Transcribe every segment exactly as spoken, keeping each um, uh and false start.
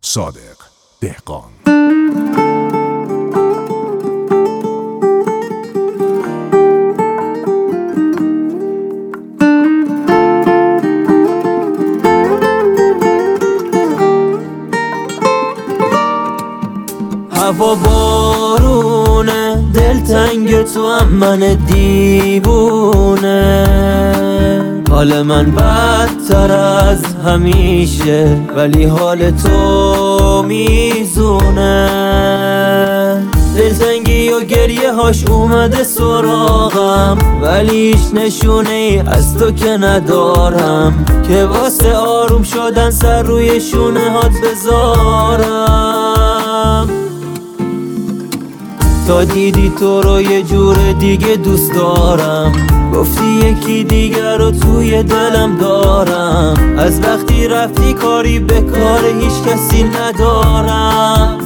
صادق دهقان. هوا بارونه، دلتنگ تو هم من دیوونه. حال من بدتر از همیشه، ولی حال تو میزونه. دلتنگی و گریه هاش اومده سراغم، ولی هیچ نشونه ای از تو که ندارم که واسه آروم شدن سر روی شونه هات بذارم. تا دیدی تو رو یه جور دیگه دوست دارم، گفتی یکی دیگر رو توی دلم دارم. از وقتی رفتی کاری به کار هیچ کسی ندارم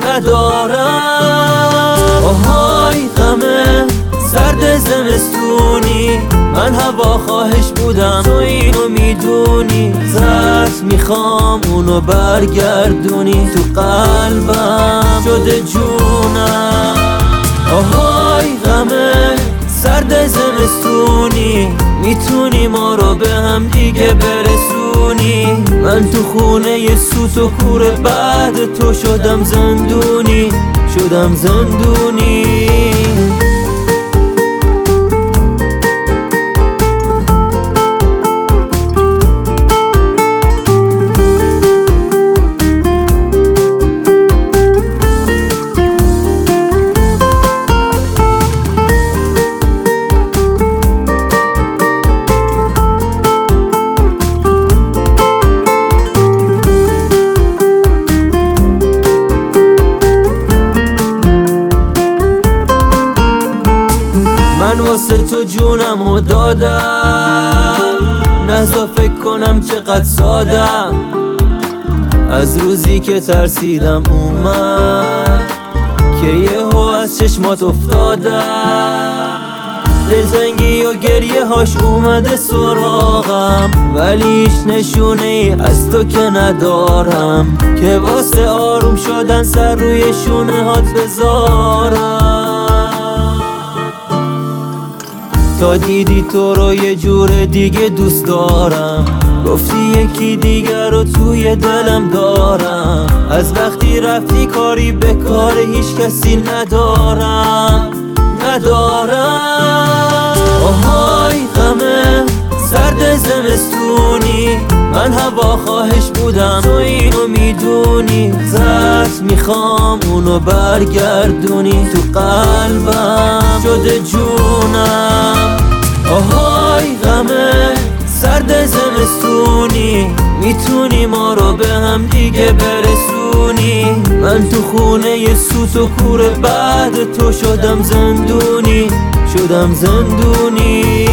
ندارم. آهای غمه سرد زمستونی، من هوا خواهش بودم تو اینو میدونی. زرت میخوام اونو برگردونی، تو قلبم شده جونم. آهای غمه سرد زمستونی، میتونی ما رو به هم دیگه برسونی. من تو خونه ی سوت و کوره بعد تو شدم زندونی شدم زندونی. من واسه تو جونم رو دادم، نزا فکر کنم چقدر سادم. از روزی که ترسیدم اومد که یهو از چشمات افتادم. دلتنگی و گریه هاش اومده سراغم، ولی هیچ نشونه ای از تو که ندارم که واسه آروم شدن سر روی شونه هات بذارم. تا دیدی تو رو یه جور دیگه دوست دارم، گفتی یکی دیگر رو توی دلم دارم. از وقتی رفتی کاری به کار هیچ کسی ندارم ندارم. آهای غمه سرد زمستونی، من هوا خواهش بودم تو اینو میدونی. زرت میخوام اونو برگردونی، تو قلبم شده جونم. آهای غمه سرد زمستونی، میتونی ما رو به هم دیگه برسونی. من تو خونه ی سوت و کوره بعد تو شدم زندونی شدم زندونی.